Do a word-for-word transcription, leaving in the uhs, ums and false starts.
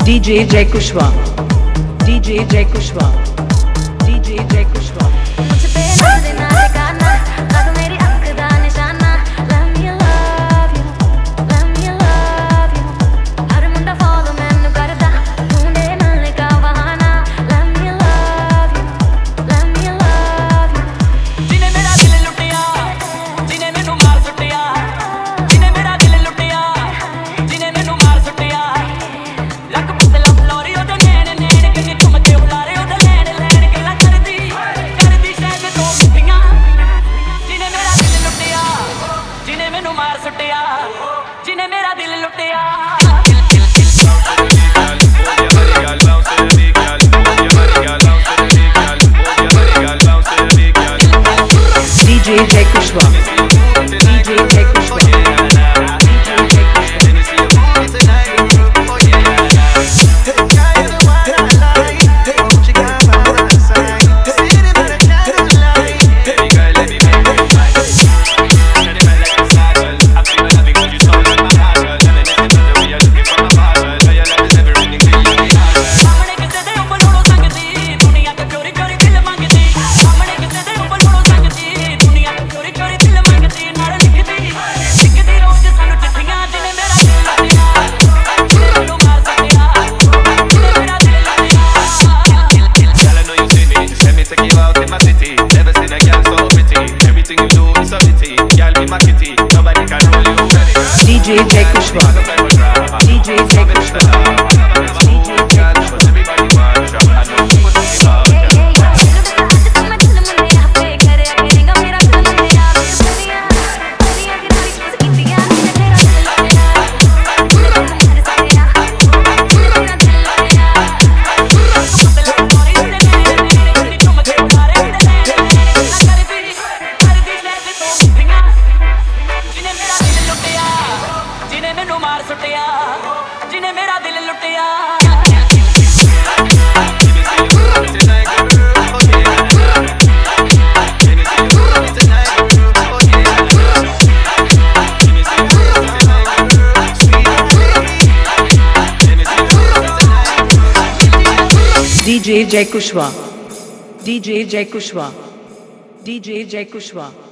D J Jay Kushwaha, D J Jay Kushwaha, D J Jay Kushwaha. मुझ पे नजर ना टिकाना, कद मेरी आँख दा निशाना. Let me love you, let me love you. Her Munda follow मैनू करदा, ढूंढे मिलने का बहाना. Let me love you, let me love you. जिने मेरा दिल लुटिया, जिने मैनू मार सुटिया. जिने मेरा दिल लुटिया, जिने मैनू मार सुटिया. लक पुतला फलोरी ओदे नैन नैन किन्नी चुमके बुलारे ओदे लैन लैन गल्लां करदी करदी शायद दो मिठियां. जिने मेरा दिल लुटिया, जिने मैनू मार सुटिया. जिने मेरा दिल लुटिया. D J Jay Kushwaha, D J Jay Kushwaha, D J Jay Kushwaha. ਸਾਹਮਣੇ ਕਿਸੇ ਦੇ ਉੱਪਰ ਲੋੜੋ ਸਕਦੀ ਦੁਨੀਆ ਤੋਂ ਚੋਰੀ ਚੋਰੀ ਦਿਲ ਮੰਗਦੀ. ਸਾਹਮਣੇ ਕਿਸੇ ਦੇ ਉੱਪਰ ਲੋੜੋ ਸਕਦੀ ਦੁਨੀਆ ਤੋਂ ਚੋਰੀ ਚੋਰੀ ਦਿਲ ਮੰਗਦੀ. ਨਾਲ ਲਿਖਦੀ ਲਿਖਦੀ ਰੋਜ਼ ਸਾਨੂੰ ਚਿੱਠੀਆਂ. ਜਿਨੇ ਮੇਰਾ ਦਿਲ ਲੁੱਟਿਆ, ਮੈਨੂੰ ਮਾਰ ਸਕਿਆ. ਜਿਨੇ ਮੇਰਾ ਦਿਲ ਲੁੱਟਿਆ. Girl, I know you see me. Just let me take you out in my city. Never seen a girl so pretty. Everything you do is so pretty. Girl, be my kitty. Nobody can roll you. D J Jay Kushwaha, D J Jay Kushwaha. जिने मैनू मार सुटिया, जिने मेरा दिल लुटिया. D J Jay Kushwaha, D J Jay Kushwaha, D J Jay Kushwaha.